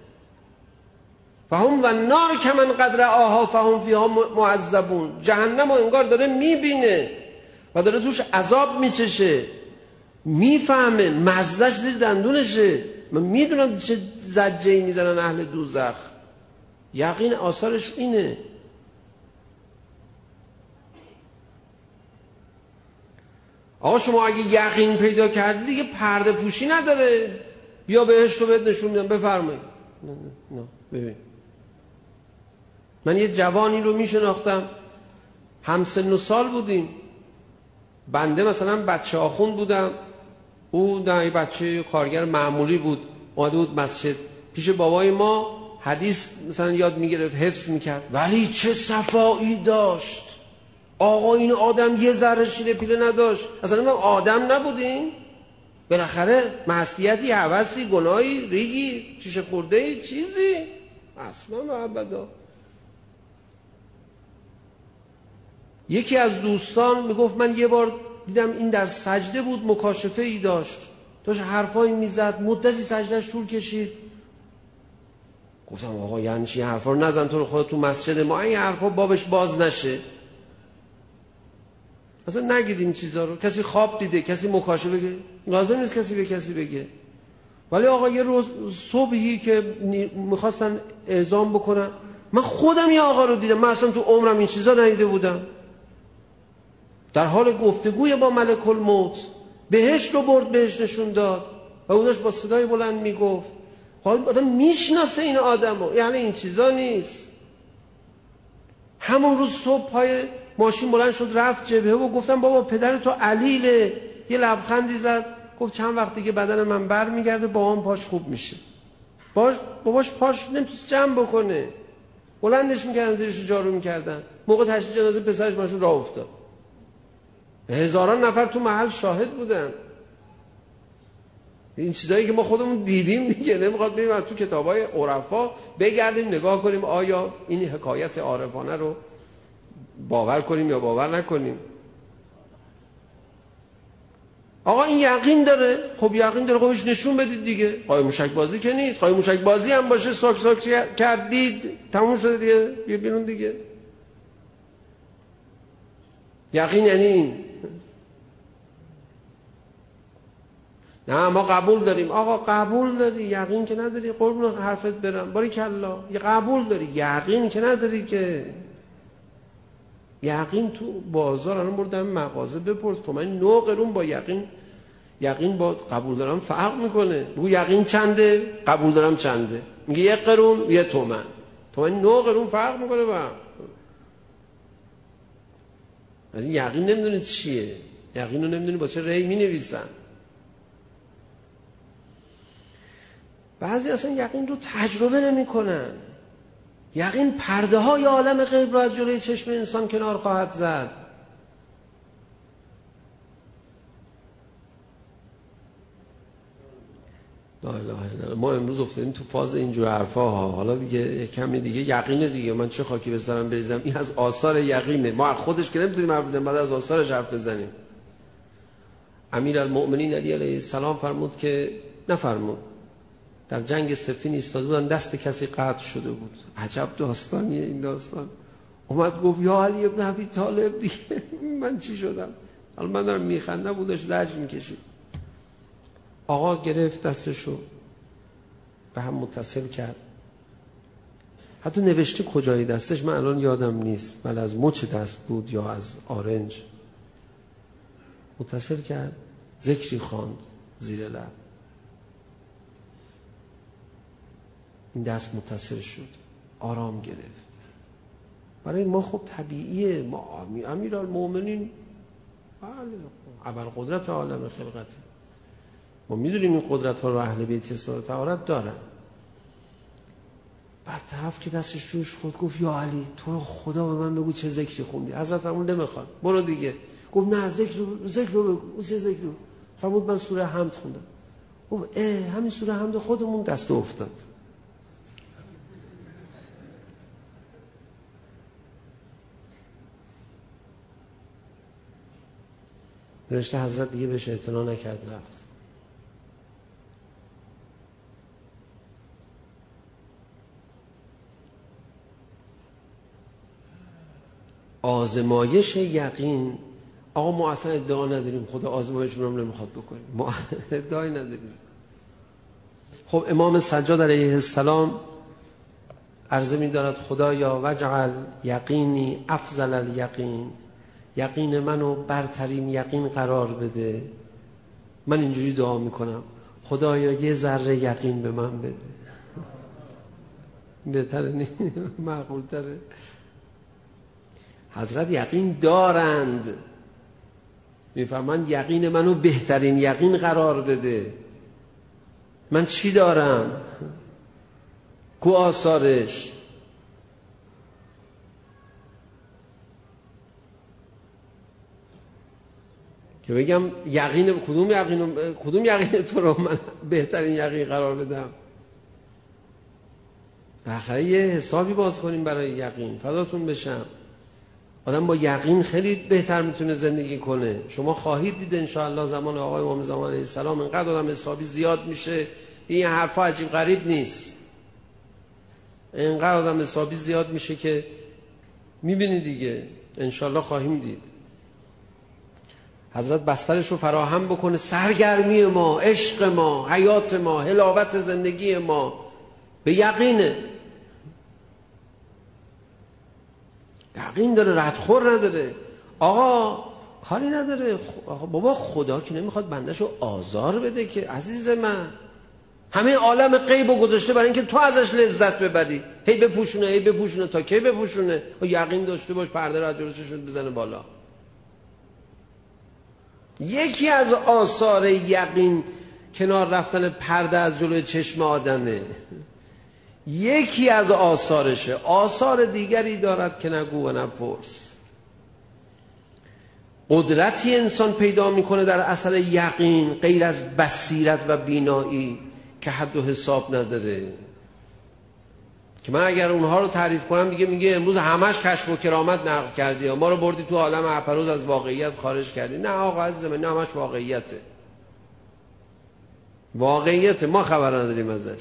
فهم و نار کمن قد رآها فهم فیها معذبون. جهنم رو انگار داره میبینه و داره توش عذاب میچشه، میفهمه مزهش زیر دندونشه. من میدونم چه زجه‌ای میزنن اهل دوزخ. یقین آثارش اینه. آقا شما اگه یقین پیدا کردی دیگه پرده پوشی نداره. بیا بهشت رو بهت نشون میدم، بفرمایید. نه نه نه ببین، من یه جوانی رو میشناختم، همسن و سال بودیم. بنده مثلا بچه آخوند بودم، او نه بچه کارگر معمولی بود. اومده بود مسجد پیش بابای ما، حدیث مثلا یاد میگرفت، حفظ میکرد. ولی چه صفایی داشت آقا، این آدم یه ذره شیره پیله نداشت. اصلا ما آدم نبودیم. بالاخره معصیتی، هوسی، گناهی، ریگی، شیشه خورده چیزی اصلا معبدا. یکی از دوستان میگفت من یه بار دیدم این در سجده بود، مکاشفه ای داشت، داشت حرفایی میزد، مدتی سجدهش طول کشید. گفتم آقا یعنی چی حرفا رو نزن تو رو خدا تو مسجد ما، این حرفا بابش باز نشه. اصلا نگید این چیزا رو. کسی خواب دیده، کسی مکاشفه بگه، لازم نیست کسی به کسی بگه. ولی آقا یه روز صبحی که میخواستن اعزام بکنن، من خودم یه آقا رو دیدم، من اصلا تو عمرم این چیزا ندیده بودم، در حال گفتگوی با ملک الموت. بهشت رو برد، بهش نشون داد و اونش با صدای بلند میگفت آدم میشناسه این آدمو، یعنی این چیزا نیست. همون روز صبح پای ماشین بلند شد رفت جبهه و گفتم بابا پدر تو علیله. یه لبخندی زد گفت چند وقت دیگه بدن من بر میگرده، بابام پاش خوب میشه. باش باباش پاش نمیتونست جمع بکنه، بلندش میکردن زیرشو جارو میکردن. موقع تشییع جنازه پسرش ماشون راه افتاد. هزاران نفر تو محل شاهد بودن. این چیزایی که ما خودمون دیدیم دیگه، نمیخواد بریم تو کتابای عرفا بگردیم نگاه کنیم آیا این حکایت عارفانه رو باور کنیم یا باور نکنیم. آقا این یقین داره، خب یقین داره، خودش نشون بدید دیگه. قایم موشک بازی که نیست. قایم موشک بازی هم باشه ساک ساک کردید تموم شده دیگه، بیا بیرون دیگه. یقین یعنی این. نه ما قبول داریم. آقا قبول داری، یقین که نداری، قربون حرفت برم، باریکلا. یه قبول داری، یقین که نداری که. یقین تو بازار الان بردم مغازه بپرس تومن نه قرون با یقین، یقین با قبول دارم فرق میکنه. بگو یقین چنده، قبول دارم چنده. میگه یک قرون یه تومن، تومن نه قرون فرق میکنه با. از این یقین نمیدونه چیه، یقین رو نمیدونه با چه ری مینویسن. بعضی اصلا یقین رو تجربه نمی کنن. یقین پرده های عالم غیب رو از جلوی چشم انسان کنار خواهد زد. لا اله الا الله. ما امروز افتادیم تو فاز اینجور حرفا ها. حالا دیگه کمی دیگه یقینه دیگه. من چه خاکی بسرم بریزم، این از آثار یقینه. ما خودش که نمیتونیم حرف بزنیم، بعد از آثارش حرف بزنیم. امیرالمؤمنین علی علیه السلام فرمود که نفرمود در جنگ صفین ایستاده بودن، دست کسی قطع شده بود. عجب داستانیه این داستان. اومد گفت یا علی ابن ابی طالب دیگه من چی شدم؟ حالا من دارم میخندم، بودش زجر میکشید. آقا گرفت دستشو به هم متصل کرد. حتی نوشته کجای دستش من الان یادم نیست، ولی از مچ دست بود یا از آرنج. متصل کرد، ذکری خواند زیر لب. این دست متصل شد، آرام گرفت. برای ما خب طبیعیه، ما امیرالمؤمنین بله ابرقدرت عالم خلقته، ما میدونیم این قدرت ها رو اهل بیت اصلاح طهارت دارن. بعد طرف که دستش روش خود گفت یا علی تو رو خدا به من بگو چه ذکری خوندی. حضرت همون نمیخواد، برو دیگه. گفت نه ذکر رو ذکر رو بگو. چه ذکر رو؟ فرمود من سوره حمد خوندم. گفت اه همین سوره حمد خودمون دست افتاد. نوشته حضرت دیگه بهش اعتنا نکرد رفت. آزمایش یقین. آقا ما اصلا ادعا نداریم، خدا آزمایش رو هم نمیخواد بکنیم، ما ادعایی نداریم. خب امام سجاد علیه السلام عرضه می دارد خدایا وجعل یقینی افضل الیقین، یقین منو برترین یقین قرار بده. من اینجوری دعا میکنم خدایا یه ذره یقین به من بده. بهتره نیست؟ معقول تره. حضرت یقین دارند، میفرمان یقین منو بهترین یقین قرار بده. من چی دارم؟ کو آثارش؟ که بگم یقین کدوم یقین کدوم یقین تو رو من بهترین یقین قرار بدم؟ بالاخره یه حسابی باز کنیم برای یقین. فداتون بشم. آدم با یقین خیلی بهتر میتونه زندگی کنه. شما خواهید دید انشاءالله زمان آقای امام زمان علیه السلام اینقدر آدم حسابی زیاد میشه. این حرفا عجیب غریب نیست. اینقدر آدم حسابی زیاد میشه که میبینی دیگه. انشاءالله خواهیم دید. حضرت بسترش رو فراهم بکنه. سرگرمی ما، عشق ما، حیات ما، حلاوت زندگی ما به یقینه. یقین داره، ردخور نداره. آقا کاری نداره. آقا بابا خدا که نمیخواد بندهشو آزار بده که عزیز من. همه عالم غیب رو گذاشته برای اینکه تو ازش لذت ببری. هی بپوشونه هی بپوشونه تا کی بپوشونه؟ یقین داشته باش پرده رو از جلوی چشمت بزنه بالا. یکی از آثار یقین کنار رفتن پرده از جلوی چشم آدمه. یکی از آثارشه. آثار دیگری دارد که نگو و نپرس. قدرتی انسان پیدا میکنه در اثر یقین غیر از بصیرت و بینایی که حد و حساب نداره، که من اگر اونها رو تعریف کنم دیگه میگه امروز همش کشف و کرامت نقل کردی یا ما رو بردی تو عالم اپروز از واقعیت خارج کردی. نه آقا عزیزم، نه همش واقعیته. واقعیته، ما خبر نداریم ازش.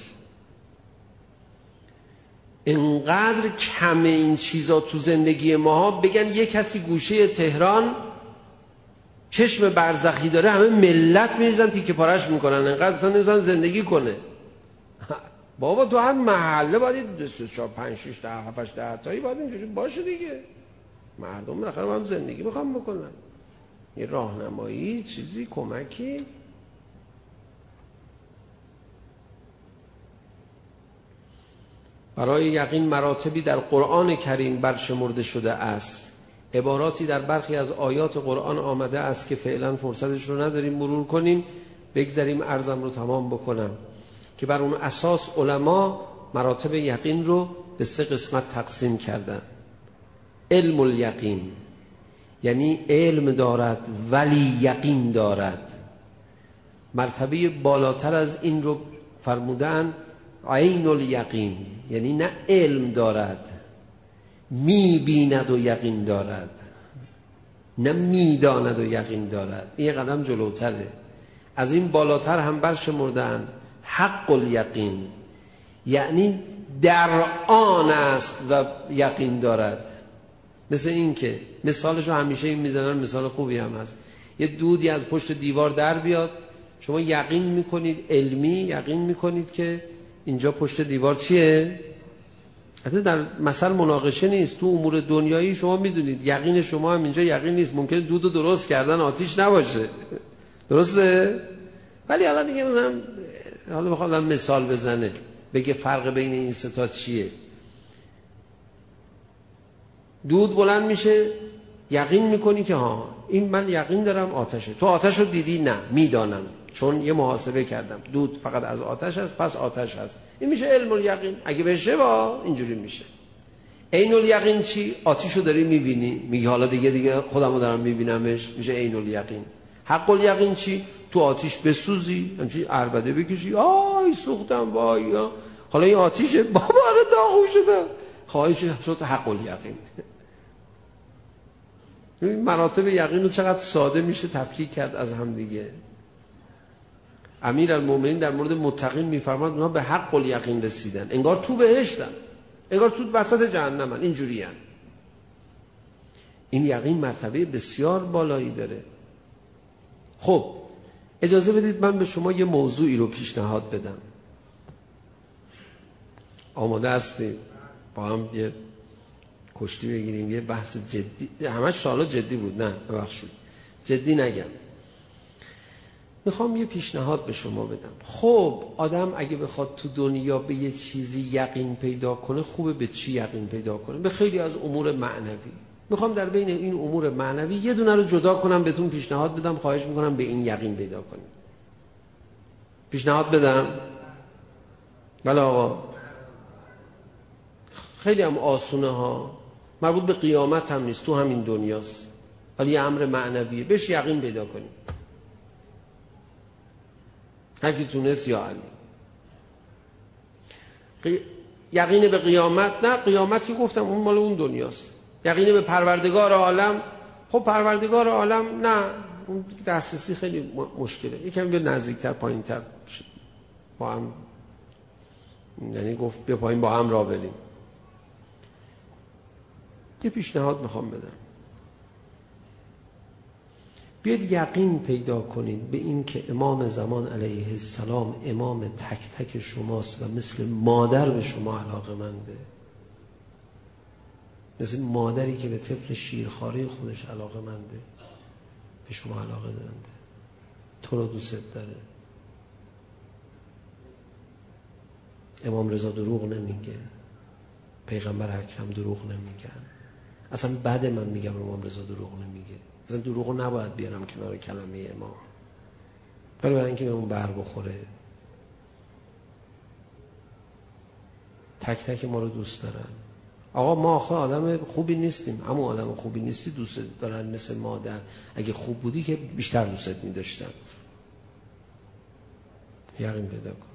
اینقدر کم این چیزا تو زندگی ما، بگن یه کسی گوشه تهران چشم برزخی داره همه ملت میریزن تیکه پارش میکنن، اینقدر اصلا نمیتونن زندگی کنه. بابا تو هر محله باید دو سه چهار پنج شش ده هفت ده تایی باید اینجوری باشه دیگه. مردم بالاخره با هم زندگی میخوام بکنن، یه راهنمایی چیزی کمکی. برای یقین مراتبی در قرآن کریم برشمرده شده است. عباراتی در برخی از آیات قرآن آمده است که فعلا فرصتش رو نداریم مرور کنیم. بگذاریم عرضم رو تمام بکنم که بر اون اساس علما مراتب یقین رو به سه قسمت تقسیم کردن. علم الیقین یعنی علم دارد ولی یقین دارد. مرتبه بالاتر از این رو فرمودن عین الیقین، یعنی نه علم دارد میبیند و یقین دارد، نه میداند و یقین دارد. این یه قدم جلوتره. از این بالاتر هم برشمردن حق الیقین، یعنی در آن است و یقین دارد. مثل این که مثالش رو همیشه این میزنن، مثال خوبی هم هست. یه دودی از پشت دیوار در بیاد، شما یقین میکنید، علمی یقین میکنید که اینجا پشت دیوار چیه؟ حتی در مثل مناقشه نیست. تو امور دنیایی شما میدونید یقین شما هم اینجا یقین نیست. ممکنه دودو درست کردن آتیش نباشه، درسته؟ ولی حالا دیگه مثلا حالا بخوام مثال بزنه بگه فرق بین این سه تا چیه. دود بلند میشه، یقین میکنی که ها این من یقین دارم آتشه. تو آتش رو دیدی؟ نه، میدانم چون یه محاسبه کردم دود فقط از آتش هست پس آتش هست. این میشه علم الیقین. اگه بشه با اینجوری میشه. عین الیقین چی؟ آتیش رو داری میبینی، میگی حالا دیگه دیگه خودمو دارم میبینمش، میشه عین الیقین. حق الیقین چی؟ تو آتیش بسوزی، همچین عربده بکشی، آی سوختم وای، حالا این آتیشه بابا رو داغون شده، خواهش شد حق الیقین. این مراتب یقین رو چقدر ساده میشه تفکیک کرد از هم دیگه. امیرالمومنین در مورد متقین میفرماد اونها به حق الیقین رسیدن، انگار تو بهشتن، انگار تو وسط جهنمن، اینجوری هن. این یقین مرتبه بسیار بالایی داره. خب اجازه بدید من به شما یه موضوعی رو پیشنهاد بدم. آماده هستید؟ با هم یه کشتی بگیریم، یه بحث جدی. همش سوالا جدی بود، نه ببخشید جدی نگم. میخوام یه پیشنهاد به شما بدم. خب آدم اگه بخواد تو دنیا به یه چیزی یقین پیدا کنه، خوبه به چی یقین پیدا کنه؟ به خیلی از امور معنوی. میخوام در بین این امور معنوی یه دونه رو جدا کنم، بهتون پیشنهاد بدم، خواهش میکنم به این یقین پیدا کنید. پیشنهاد بدم؟ بله آقا. خیلی هم آسونه ها، مربوط به قیامت هم نیست، تو همین دنیاست، ولی یه امر معنویه، بهش یقین پیدا کنید. هر کی تونست یا علی. قی... یقین به قیامت؟ نه، قیامت که گفتم اون مال اون دنیاست. یقین به پروردگار عالم؟ خب پروردگار عالم نه، اون دسترسی خیلی مشکله، یکم به نزدیکتر پایینتر با هم، یعنی گفت بیا پایین با هم راه بریم. یه پیشنهاد میخوام بدم، بیاید یقین پیدا کنید به این که امام زمان علیه السلام امام تک تک شماست و مثل مادر به شما علاقه‌منده، مثل مادری که به طفل شیرخواره خودش علاقه‌منده، به شما علاقه دارنده، تو رو دوست داره. امام رضا دروغ نمیگه، پیغمبر اکرم دروغ نمیگن. اصلا بعد من میگم امام رضا دروغ نمیگه. اصلا دروغو نباید بیارم کنار کلمه امام، ولی برای اینکه به اون بر بخوره. تک تک ما رو دوست دارن. آقا ما آخه آدم خوبی نیستیم، اما آدم خوبی نیستی دوست دارن مثل مادر. اگه خوب بودی که بیشتر دوستت می‌داشتن. یقین پیدا کن.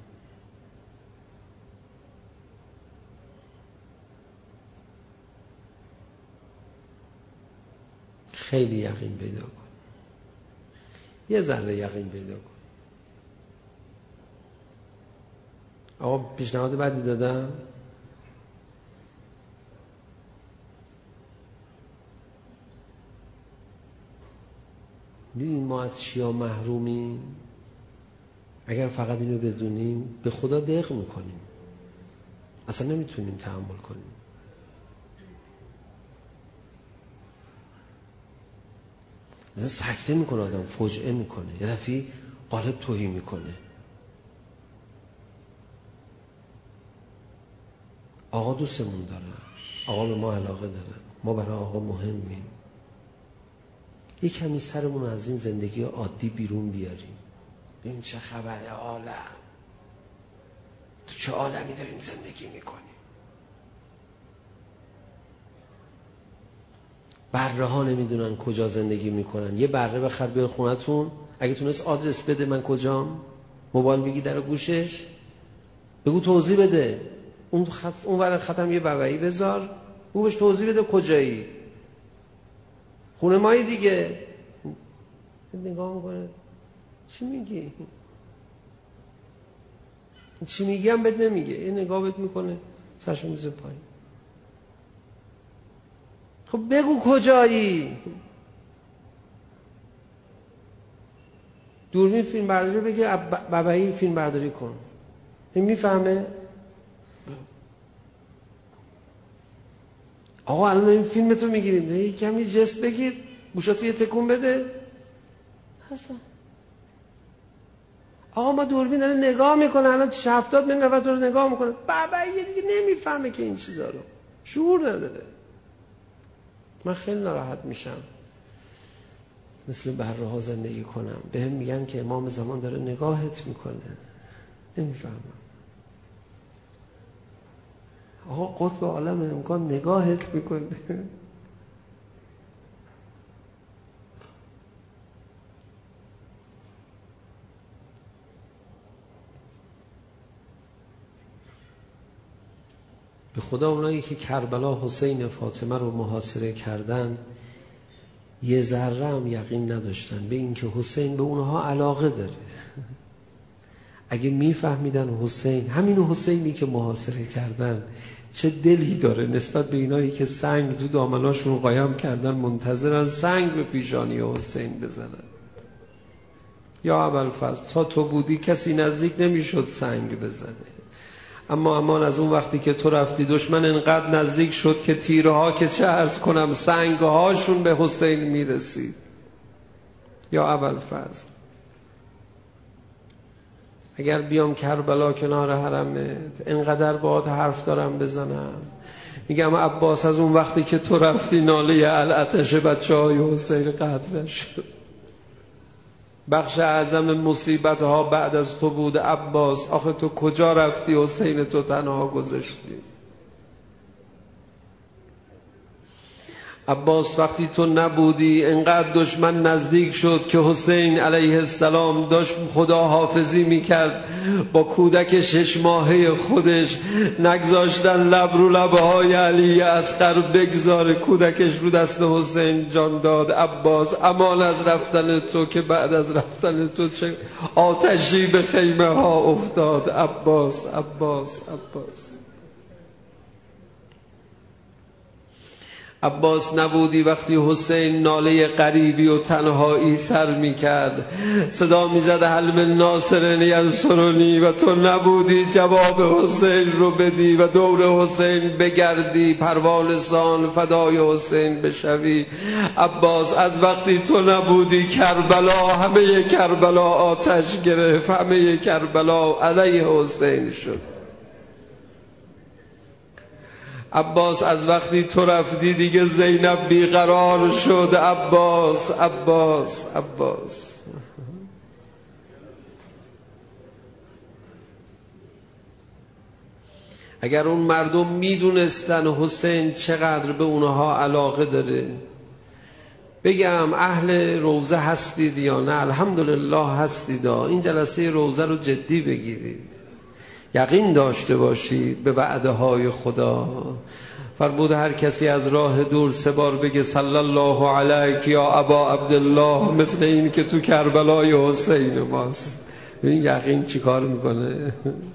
خیلی یقین پیدا کن. یه ذره یقین پیدا کن. آقا پیشنهاد بعدی دادم. ببین ما از چیا محرومیم؟ اگر فقط اینو بدونیم به خدا دق میکنیم، اصلا نمیتونیم تحمل کنیم. مثلا سکته میکنه آدم، فجعه میکنه، یه دفعه قالب توهی میکنه. آقا دوستمون دارن، آقا به ما علاقه دارن، ما برای آقا مهمیم. یه کمی سرمون از این زندگی عادی بیرون بیاریم. ببین چه خبره عالم، تو چه عالمی داریم زندگی میکنیم. بره ها نمیدونن کجا زندگی میکنن. یه بره بخر بیار خونتون، اگه تونست آدرس بده من کجام، موبایل بگی در گوشش، بگو توضیح بده. اون خط اون ور خطم یه ببعی بذار، بگو بهش توضیح بده کجایی. خونه مایی دیگه. نگاه میکنه چی میگی؟ چی میگی هم بهت نمیگه، یه نگاه بهت میکنه، سرشو میزه پایین. خب بگو کجایی. دوربین فیلم برداری بگه بابایی فیلم برداری کن. این میفهمه؟ آقا الان داریم فیلمتو میگیریم، یه کمی جست بگیر، گوشاتو یه تکون بده. اصلا آقا ما دوربین داره نگاه میکنه، الان هفتاد میلیون نفر تو رو نگاه میکنه. بابا یه دیگه نمیفهمه که این چیزا رو، شعور نداره. من خیلی ناراحت میشم مثل بره ها زندگی کنم، بهم میگن که امام زمان داره نگاهت میکنه، نمیفهمم. آقا قطب عالم امکان نگاهت میکنه. به خدا اونایی که کربلا حسین فاطمه رو محاصره کردن یه ذره هم یقین نداشتن به این که حسین به اونها علاقه داره. اگه میفهمیدن حسین، همین حسینی که محاصره کردن چه دلی داره نسبت به اینایی که سنگ تو دامناشون قایم کردن، منتظرن سنگ به پیشانی حسین بزنن. یا ابوالفضل تا تو بودی کسی نزدیک نمیشد سنگ بزنه، اما امان از اون وقتی که تو رفتی دشمن انقدر نزدیک شد که تیرها که چه عرض کنم سنگهاشون به حسین میرسید. یا ابوالفضل اگر بیام کربلا کنار حرمت انقدر باهات حرف دارم بزنم، میگم عباس از اون وقتی که تو رفتی ناله العطش بچه های حسین قتل نشد. بخش اعظم مصیبت ها بعد از تو بود عباس. آخه تو کجا رفتی حسین تو تنها گذاشتی؟ عباس وقتی تو نبودی انقدر دشمن نزدیک شد که حسین علیه السلام داشت خدا حافظی میکرد با کودک شش ماهه خودش، نگذاشتن لب رو لبه های علی اصغر بگذاره، کودکش رو دست حسین جان داد. عباس امان از رفتن تو که بعد از رفتن تو چه آتشی به خیمه ها افتاد. عباس عباس عباس عباس نبودی وقتی حسین ناله غریبی و تنهایی سر می کرد، صدا می زد هل من ناصر ینصرنی، و تو نبودی جواب حسین رو بدی و دور حسین بگردی، پروانه سان فدای حسین بشوی. عباس از وقتی تو نبودی کربلا، همه کربلا آتش گرفت، همه کربلا علیه حسین شد. عباس از وقتی تو رفتی دیگه زینب بیقرار شد. عباس عباس عباس. اگر اون مردم میدونستن حسین چقدر به اونها علاقه داره، بگم اهل روزه هستید یا نه؟ الحمدلله هستید. این جلسه روزه رو جدی بگیرید، یقین داشته باشید به وعده های خدا. فرمود هر کسی از راه دور سه بار بگه صلی الله علیک یا ابا عبدالله، مثل این که تو کربلای حسین ماست. این یقین چی کار میکنه؟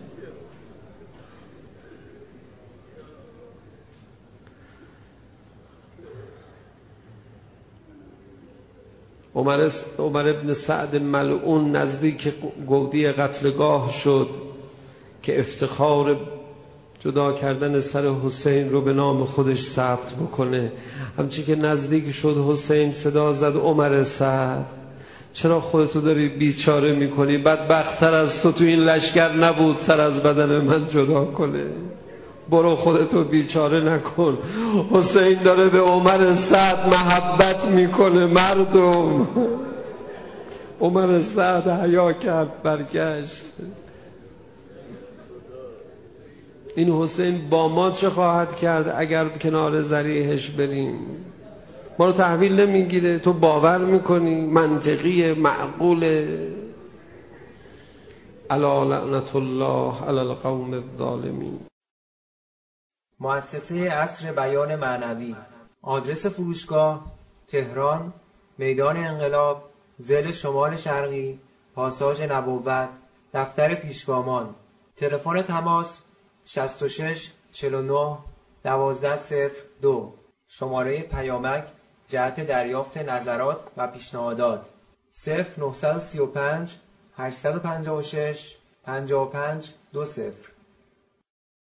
عمر عمر ابن سعد ملعون نزدیک گودی قتلگاه شد که افتخار جدا کردن سر حسین رو به نام خودش ثبت بکنه. همچی که نزدیک شد حسین صدا زد عمر سعد چرا خودتو داری بیچاره میکنی؟ بدبخت‌تر از تو تو این لشکر نبود سر از بدن من جدا کنه. برو خودتو بیچاره نکن. حسین داره به عمر سعد محبت میکنه. مردم عمر سعد حیا کرد، برگشت. این حسین با ما چه خواهد کرد اگر کنار ذریحش بریم؟ ما رو تحویل نمیگیره. تو باور میکنی منطقی معقوله؟ الا لعنت الله علی القوم الظالمین. مؤسسه عصر بیان معنوی. آدرس فروشگاه: تهران، میدان انقلاب، ضلع شمال شرقی، پاساژ نبوت، دفتر پیشگامان. تلفن تماس: شصت و شش چهل و نه دوازده صفر دو. شماره پیامک جهت دریافت نظرات و پیشنهادات: صفر نه سه پنج هشت پنج شش پنج پنج دو صفر.